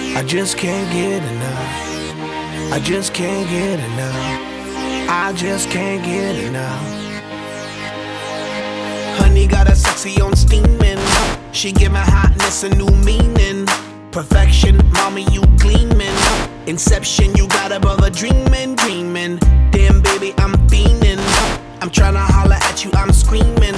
I just can't get enough. I just can't get enough. I just can't get enough. Honey got her sexy on steaming. She give my hotness a new meaning. Perfection, mommy, you gleaming. Inception, you got a brother dreaming, dreaming. Damn, baby, I'm fiending. I'm tryna holler at you, I'm screaming.